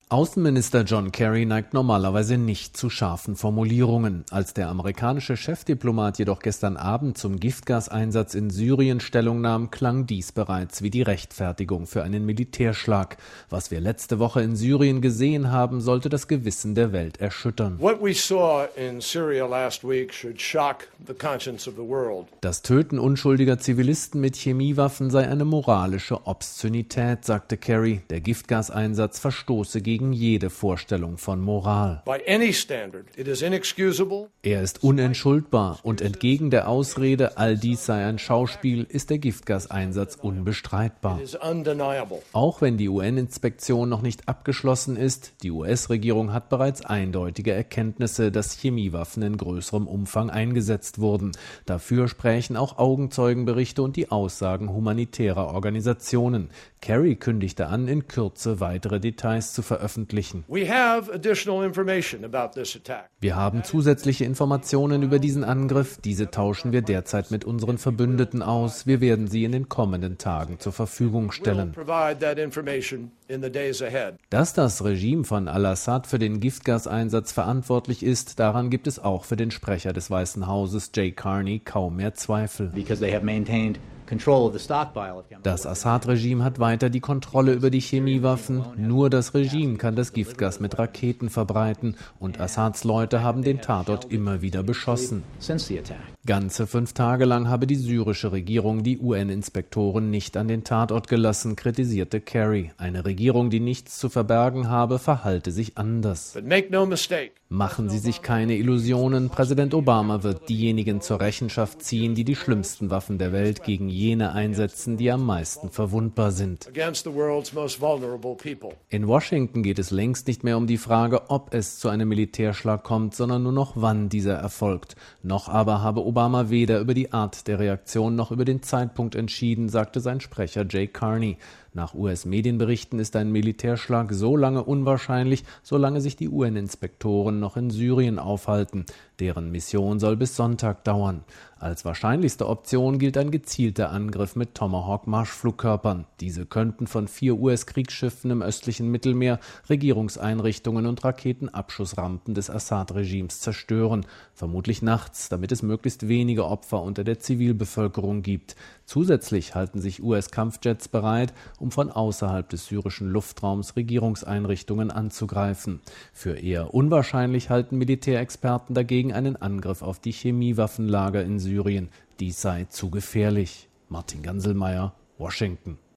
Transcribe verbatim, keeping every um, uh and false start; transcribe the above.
Außenminister John Kerry neigt normalerweise nicht zu scharfen Formulierungen. Als der amerikanische Chefdiplomat jedoch gestern Abend zum Giftgaseinsatz in Syrien Stellung nahm, klang dies bereits wie die Rechtfertigung für einen Militärschlag. Was wir letzte Woche in Syrien gesehen haben, sollte das Gewissen der Welt erschüttern. What we saw in Syria last week should shock the conscience of the world. Das Töten unschuldiger Zivilisten mit Chemiewaffen sei eine moralische Obszönität, sagte Kerry. Der Giftgaseinsatz verstoße gegen gegen jede Vorstellung von Moral. By any standard, it is inexcusable. Er ist unentschuldbar und entgegen der Ausrede, all dies sei ein Schauspiel, ist der Giftgaseinsatz unbestreitbar. It is undeniable. Auch wenn die U N-Inspektion noch nicht abgeschlossen ist, die U S-Regierung hat bereits eindeutige Erkenntnisse, dass Chemiewaffen in größerem Umfang eingesetzt wurden. Dafür sprechen auch Augenzeugenberichte und die Aussagen humanitärer Organisationen. Kerry kündigte an, in Kürze weitere Details zu veröffentlichen. We have additional information about this attack. Wir haben zusätzliche Informationen über diesen Angriff. Diese tauschen wir derzeit mit unseren Verbündeten aus. Wir werden sie in den kommenden Tagen zur Verfügung stellen. We'll provide that information in the days ahead. Dass das Regime von al-Assad für den Giftgaseinsatz verantwortlich ist, daran gibt es auch für den Sprecher des Weißen Hauses, Jay Carney, kaum mehr Zweifel. Because they have maintained Das Assad-Regime hat weiter die Kontrolle über die Chemiewaffen. Nur das Regime kann das Giftgas mit Raketen verbreiten und Assads Leute haben den Tatort immer wieder beschossen. Ganze fünf Tage lang habe die syrische Regierung die U N-Inspektoren nicht an den Tatort gelassen, kritisierte Kerry. Eine Regierung, die nichts zu verbergen habe, verhalte sich anders. But make no mistake. Machen Sie sich keine Illusionen, Präsident Obama wird diejenigen zur Rechenschaft ziehen, die die schlimmsten Waffen der Welt gegen jene einsetzen, die am meisten verwundbar sind. Against the world's most vulnerable people. In Washington geht es längst nicht mehr um die Frage, ob es zu einem Militärschlag kommt, sondern nur noch, wann dieser erfolgt. Noch aber habe Obama weder über die Art der Reaktion noch über den Zeitpunkt entschieden, sagte sein Sprecher Jay Carney. Nach U S-Medienberichten ist ein Militärschlag so lange unwahrscheinlich, solange sich die U N-Inspektoren noch in Syrien aufhalten. Deren Mission soll bis Sonntag dauern. Als wahrscheinlichste Option gilt ein gezielter Angriff mit Tomahawk-Marschflugkörpern. Diese könnten von vier U S-Kriegsschiffen im östlichen Mittelmeer Regierungseinrichtungen und Raketenabschussrampen des Assad-Regimes zerstören. Vermutlich nachts, damit es möglichst wenige Opfer unter der Zivilbevölkerung gibt. Zusätzlich halten sich U S-Kampfjets bereit, um von außerhalb des syrischen Luftraums Regierungseinrichtungen anzugreifen. Für eher unwahrscheinlich halten Militärexperten dagegen einen Angriff auf die Chemiewaffenlager in Syrien. Dies sei zu gefährlich. Martin Ganselmeier, Washington.